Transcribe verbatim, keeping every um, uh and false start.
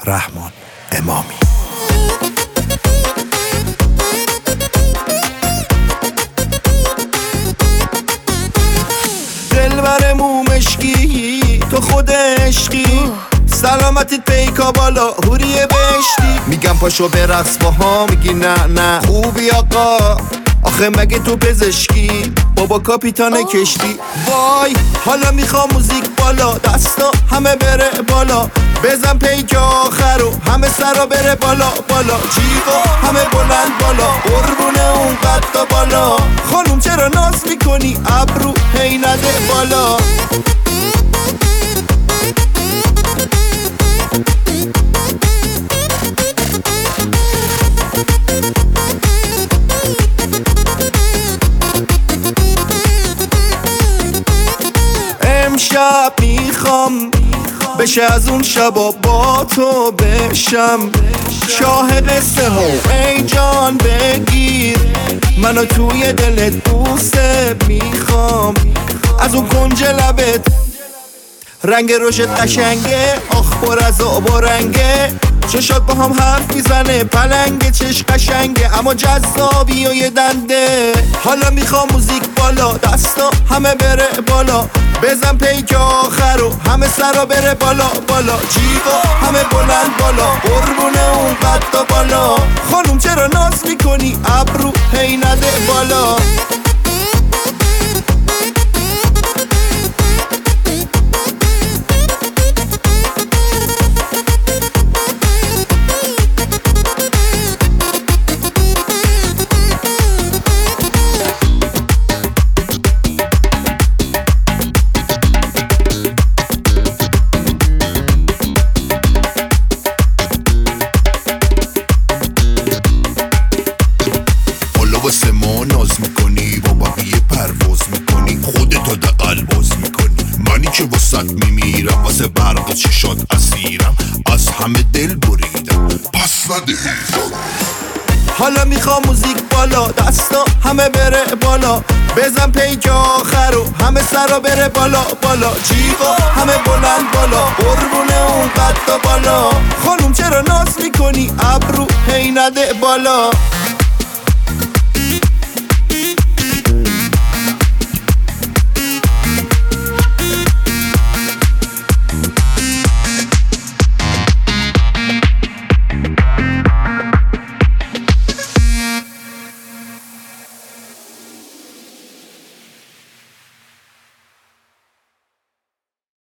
رحمان امامی. دلبر مومشکی تو خود عشقی، سلامتیت پیکا بالا هوریه بشتی. میگم پاشو برقص با ها، میگی نه نه خوبی آقا، آخه مگه تو پزشکی بابا کاپیتان کشتی. وای حالا میخوام موزیک بالا، دستا همه بره بالا، بزن پیک آخر و همه سرا بره بالا بالا، جیغا همه بلند بالا، قربونه اون قدا بالا. خانوم چرا ناز میکنی ابرو هی نده بالا. امشب میخوام بشه از اون شبا با تو بشم شاه قصه ها، ای جان بگیر منو توی دلت بوسه. میخوام از اون کنج لبت، رنگ روشت قشنگه، آخ پر از آب و رنگه، چشات با هم حرف میزنه پلنگه، چش قشنگه اما جذابی و یه دنده. حالا میخوام موزیک بالا، دستا همه بره بالا، بزن پیک آخر و همه سرا بره بالا بالا، جیغا همه بلند بالا، قربونه اون قدا بالا. خانوم چرا ناز میکنی ابرو هی نده بالا. واسه ما ناز میکنی، با بقیه پرواز میکنی، خودتو دقل باز میکنی، منی که واسط میمیرم، واسه برق چشات اسیرم، از همه دل بریدم پس نده. حالا میخوام موزیک بالا، دستا همه بره بالا، بزن پیک آخر و همه سرا بره بالا بالا، جیغا همه بلند بالا، قربونه اون قدا بالا. خانوم چرا ناز میکنی ابرو هی نده بالا.